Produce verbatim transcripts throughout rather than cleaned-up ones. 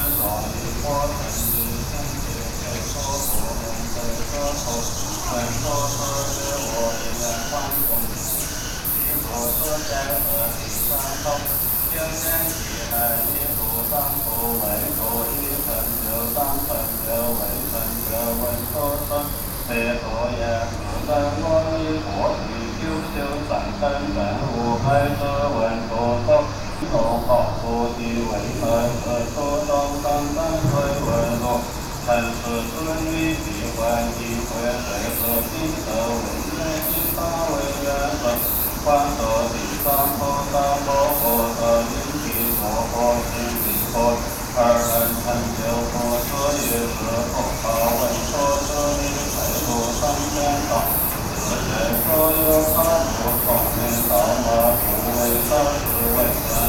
所以我成之天界非所不能非所后，闻所说是我言方公。我所在何地上后，经年以来一不当不为不一分就当分就为分就闻所说，非所也不能我以我与九九三根本无开则闻所说。头好不地为本而所中等等为文路，臣是尊于彼观一会水和金德为愿一法为愿分，观得地上菩萨摩诃的因地摩诃心灵佛，二人成就佛所也是后法闻所得于财路三千道，此界所有法不空明道马不为道是为愿。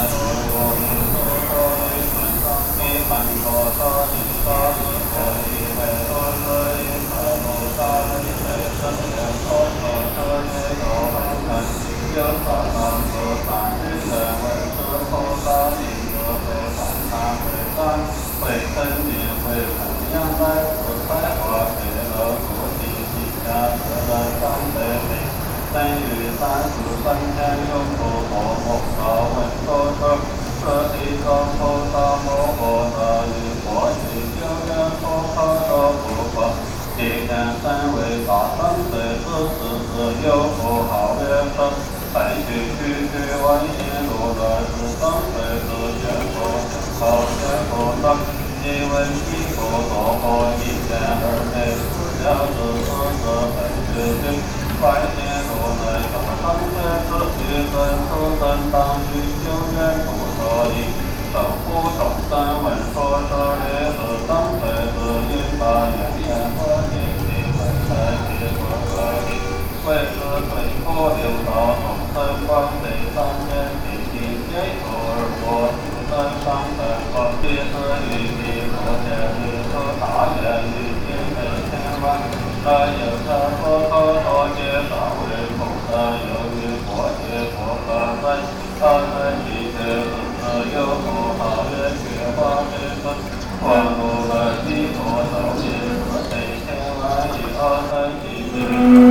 般陀萨埵萨埵婆夷为多舍因何菩萨为水生人多所舍耶多为成有三藏所三日人为是菩萨因得为三藏为三为真因为无量来自开化给了菩提心下得了三得美等于三十三千有不可莫少闻所舍舍地藏菩萨摩诃萨于佛体九愿佛可得不可，地天三为大三岁四十四有不好乐生，本须须须万心如来是三岁是学佛好学佛生，即闻其佛所破一千二内四了是四十本须须，百千如来可生学自己真是真当须九愿不所以。等乎众生闻说舍利子当随子因法缘缘佛体体为财体所可体，为是水波流道众生光水三千体体皆有而我自身上身佛地是于彼佛界于是大愿于今日千万，但有者佛可多劫少为菩萨有于佛界佛可分，他们一切有不好的学法之分，观无了其所受也是非千万以二三一之。